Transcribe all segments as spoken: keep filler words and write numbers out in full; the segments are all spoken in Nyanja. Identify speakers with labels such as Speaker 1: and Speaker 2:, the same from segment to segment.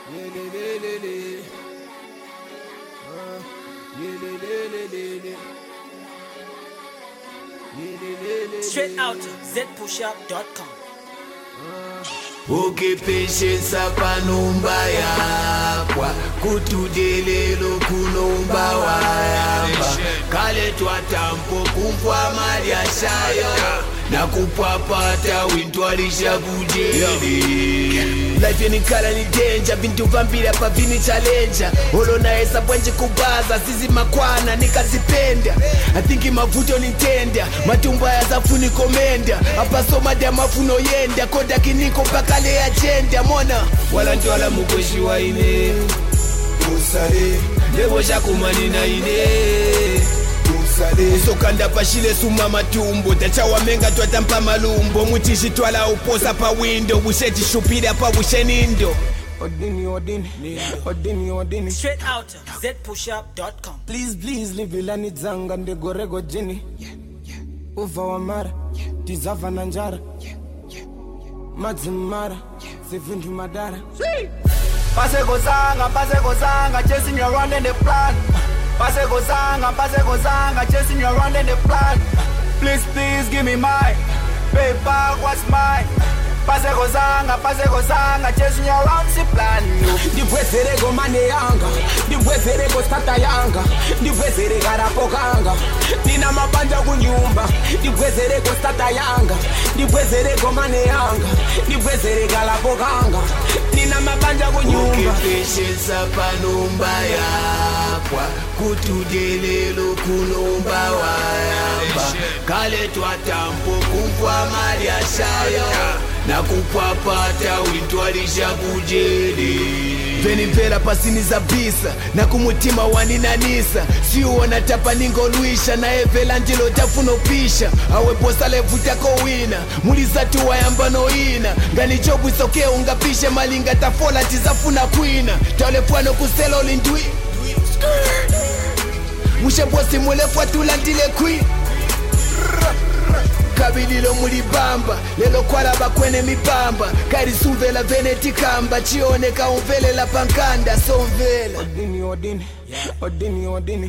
Speaker 1: Straight out to z push up dot com.
Speaker 2: Ukipishisa panumba yakwa kutudelelo kunomba wayamba kale twatampo kumfwa mali ashayo na kupapata wintwalisha kujeli. Life yenikala ni danger, bintu vampira pa vini challenger. Olo na esa bwenje kubaza, sisi makwana nikazipenda. I think mavuto nintenda, matumba ya zafuni komenda. Hapa soma dia mafuno yenda, koda kiniko pakale agenda. Mona, wala ntwala mukweshi wa ine Usale, lebo shakumani na ine Sokanda pashile suma matumbo tachawa menga twatampa malumbo mutishi twala uposa pa window busheti shupira pa bushenindo
Speaker 3: Odini, Odini, Odini, Odini.
Speaker 1: Straight out to z push up dot com.
Speaker 3: Please, please, libilani zanga ndegorego jini Uva wa mara, tizava na njara Madzimara, sivindu madara Pase gozanga, pase gozanga, chasing your round in the plan Pase gozanga, pase gozanga, chasing your round in the plan Please, please, give me mine Paper, what's mine? Pase gozanga, pase gozanga, chasing your round the plan Ndibwezere go mane yanga Ndibwezere go stata yanga Ndibwezere garapokanga Nina mabanja kunyumba Ndibwezere go stata yanga Ndibwezere go mane yanga Ndibwezere garapokanga Nina mabanja kunyumba
Speaker 2: Ukipishisa panumba yakwa kutudelelo kunomba wayamba kale twatampo kumfwa mali ashayo na kupapata wintwalisha kujeli. Veni mpera pasini za bisa na kumutima waninanisa siuona tapa ningoluisha na evela njilo tafunopisha awe posale vutako wina muliza tu wayambano ina ngani jobu isoke ungapishe malinga tafola tizafuna kwina taulefwano kuselo lindwi mushebosi mulefwa tulantile kwi Kabililo mulibamba lelo kwalaba kwene mipamba karisuvela veneti kamba chione kaumvele la pankanda somvela
Speaker 3: Odini, Odini, Odini, Odini.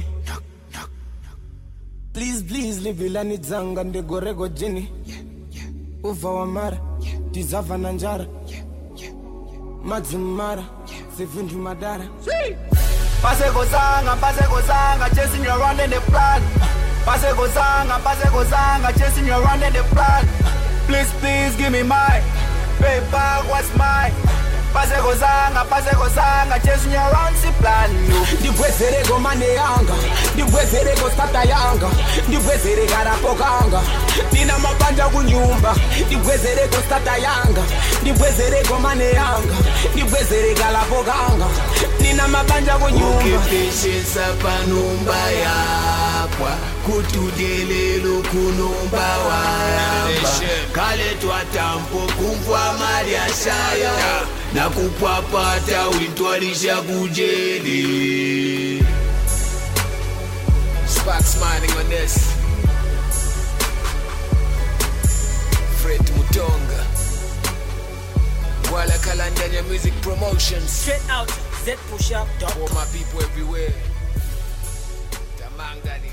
Speaker 3: Please, please, libilani zanga ndegorego jini Uva wa mara, tizava na njara Madzimara, sivindu madara Pase gozanga, pase gozanga, chasing your round in the plan Pase gozanga, pase gozanga, chasing your round in the plan Please, please, give me mine Paper, what's mine? Pase gozanga, pase gozanga, chasing your round the plan Ndibwezere go mane yanga Ndibwezere go stata yanga Ndibwezere garapokanga Nina mabanja kunyumba Ndibwezere go stata yanga Ndibwezere go mane yanga Ndibwezere garapokanga Nina mabanja kunyumba
Speaker 2: Ukipishisa panumba yakwa kutudelelo kunomba wayamba kale twatampo kumfwa mali ashayo na kupapata wintwalisha kujeli. Spark smiling on this Fred Mutonga Wala Kalandanya Music Promotions.
Speaker 1: Straight out to z push up dot com.
Speaker 2: For my people everywhere Tamanga